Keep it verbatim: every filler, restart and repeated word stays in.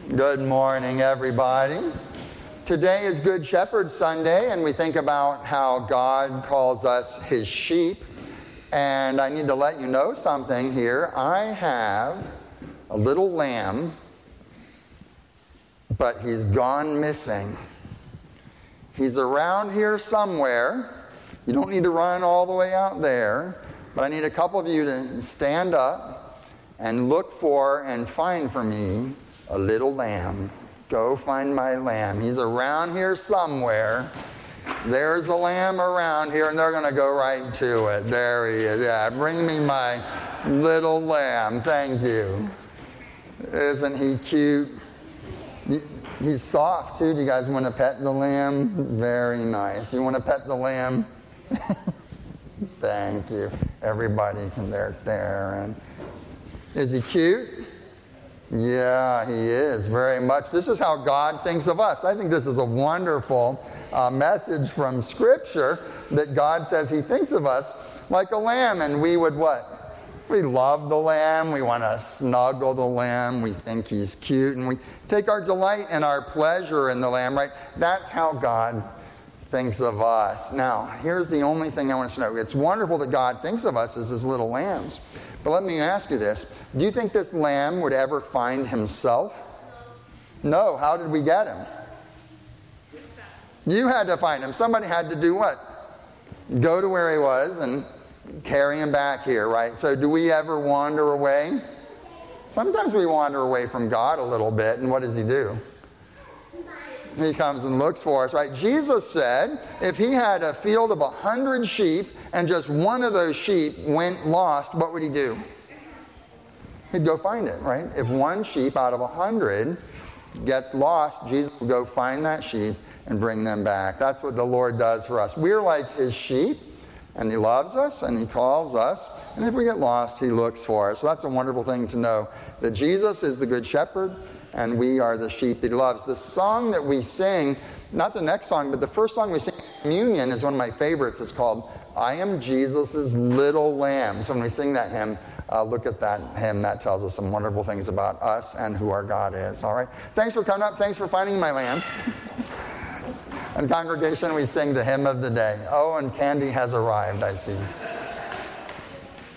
Good morning, everybody. Today is Good Shepherd Sunday, and we think about how God calls us his sheep. And I need to let you know something here. I have a little lamb, but he's gone missing. He's around here somewhere. You don't need to run all the way out there, but I need a couple of you to stand up and look for and find for me a little lamb. Go find my lamb. He's around here somewhere. There's a lamb around here, and they're going to go right to it. There he is. Yeah, bring me my little lamb. Thank you. Isn't he cute? He's soft, too. Do you guys want to pet the lamb? Very nice. You want to pet the lamb? Thank you. Everybody can there, there. And is he cute? Yeah, he is, very much. This is how God thinks of us. I think this is a wonderful uh, message from Scripture that God says he thinks of us like a lamb, and we would what? We love the lamb. We want to snuggle the lamb. We think he's cute, and we take our delight and our pleasure in the lamb, right? That's how God thinks of us. Now, here's the only thing I want us to know. It's wonderful that God thinks of us as his little lambs. But let me ask you this. Do you think this lamb would ever find himself? No. How did we get him? You had to find him. Somebody had to do what? Go to where he was and carry him back here, right? So do we ever wander away? Sometimes we wander away from God a little bit, and what does he do? He comes and looks for us, right? Jesus said if he had a field of a hundred sheep and just one of those sheep went lost, what would he do? He'd go find it, right? If one sheep out of a hundred gets lost, Jesus will go find that sheep and bring them back. That's what the Lord does for us. We're like his sheep, and he loves us, and he calls us, and if we get lost, he looks for us. So that's a wonderful thing to know, that Jesus is the good shepherd, and we are the sheep that he loves. The song that we sing, not the next song, but the first song we sing in communion is one of my favorites. It's called, I Am Jesus' Little Lamb. So when we sing that hymn, uh, look at that hymn. That tells us some wonderful things about us and who our God is. All right? Thanks for coming up. Thanks for finding my lamb. And congregation, we sing the hymn of the day. Oh, and Candy has arrived, I see.